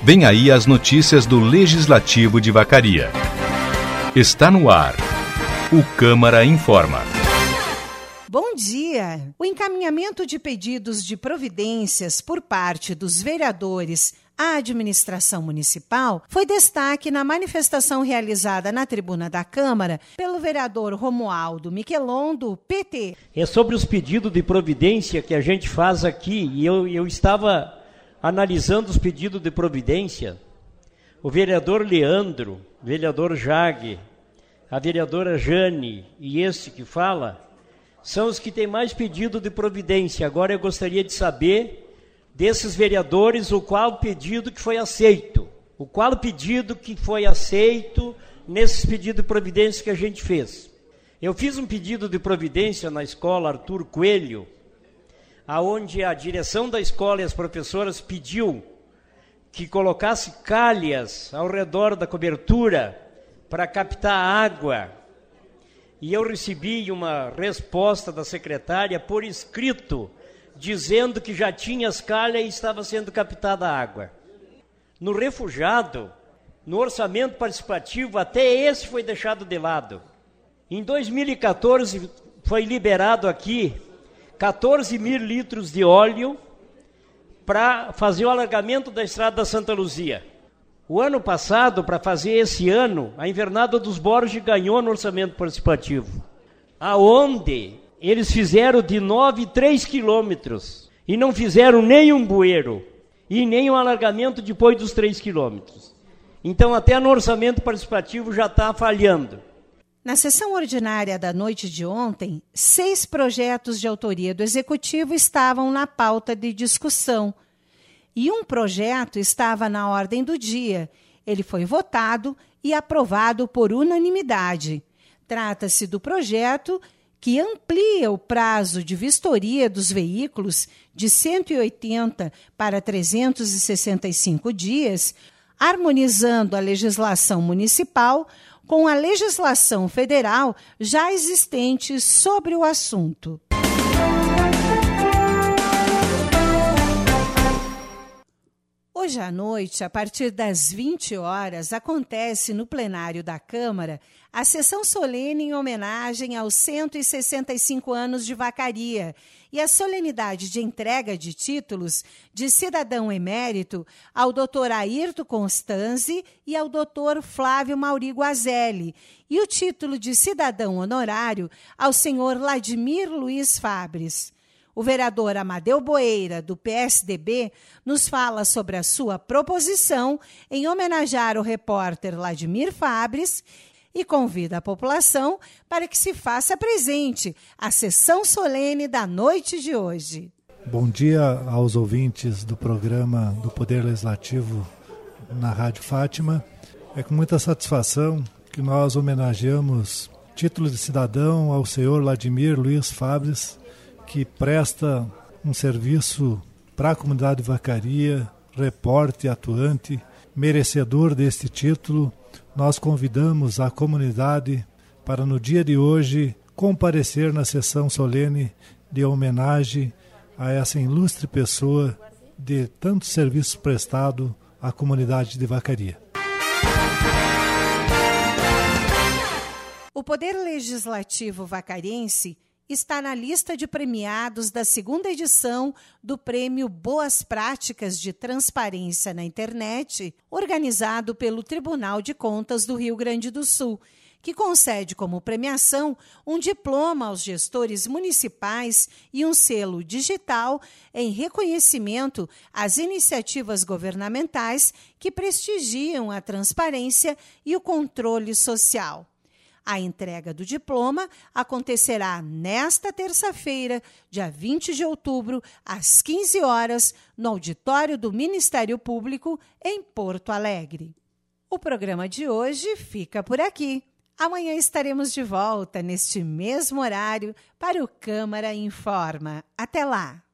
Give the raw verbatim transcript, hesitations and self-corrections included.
Vem aí as notícias do Legislativo de Vacaria. Está no ar. O Câmara Informa. Bom dia! O encaminhamento de pedidos de providências por parte dos vereadores à administração municipal foi destaque na manifestação realizada na tribuna da Câmara pelo vereador Romualdo Miquelon, do P T. É sobre os pedidos de providência que a gente faz aqui, e eu, eu estava analisando os pedidos de providência. O vereador Leandro, o vereador Jag, a vereadora Jane e este que fala, são os que têm mais pedido de providência. Agora eu gostaria de saber desses vereadores o qual pedido que foi aceito, o qual pedido que foi aceito nesses pedidos de providência que a gente fez. Eu fiz um pedido de providência na escola Arthur Coelho, aonde a direção da escola e as professoras pediu que colocasse calhas ao redor da cobertura para captar água. E eu recebi uma resposta da secretária por escrito, dizendo que já tinha as calhas e estava sendo captada a água. No refugiado, no orçamento participativo, até esse foi deixado de lado. Em dois mil e quatorze, foi liberado aqui quatorze mil litros de óleo para fazer o alargamento da estrada da Santa Luzia. O ano passado, para fazer esse ano, a Invernada dos Borges ganhou no orçamento participativo, aonde eles fizeram de nove, três quilômetros, e não fizeram nem um bueiro, e nem um alargamento depois dos três quilômetros. Então, até no orçamento participativo já está falhando. Na sessão ordinária da noite de ontem, seis projetos de autoria do Executivo estavam na pauta de discussão, e um projeto estava na ordem do dia. Ele foi votado e aprovado por unanimidade. Trata-se do projeto que amplia o prazo de vistoria dos veículos de cento e oitenta para trezentos e sessenta e cinco dias, harmonizando a legislação municipal com a legislação federal já existente sobre o assunto. Hoje à noite, a partir das vinte horas, acontece no plenário da Câmara a sessão solene em homenagem aos cento e sessenta e cinco anos de Vacaria e a solenidade de entrega de títulos de cidadão emérito ao doutor Ayrton Constanzi e ao doutor Flávio Mauri Guazelli, e o título de cidadão honorário ao senhor Ladimir Luiz Fabres. O vereador Amadeu Boeira, do P S D B, nos fala sobre a sua proposição em homenagear o repórter Ladimir Fabres e convida a população para que se faça presente à sessão solene da noite de hoje. Bom dia aos ouvintes do programa do Poder Legislativo na Rádio Fátima. É com muita satisfação que nós homenageamos título de cidadão ao senhor Ladimir Luiz Fabres, que presta um serviço para a comunidade de Vacaria, repórter atuante, merecedor deste título. Nós convidamos a comunidade para, no dia de hoje, comparecer na sessão solene de homenagem a essa ilustre pessoa de tantos serviços prestados à comunidade de Vacaria. O Poder Legislativo Vacariense está na lista de premiados da segunda edição do Prêmio Boas Práticas de Transparência na Internet, organizado pelo Tribunal de Contas do Rio Grande do Sul, que concede como premiação um diploma aos gestores municipais e um selo digital em reconhecimento às iniciativas governamentais que prestigiam a transparência e o controle social. A entrega do diploma acontecerá nesta terça-feira, dia vinte de outubro, às quinze horas, no auditório do Ministério Público, em Porto Alegre. O programa de hoje fica por aqui. Amanhã estaremos de volta, neste mesmo horário, para o Câmara Informa. Até lá!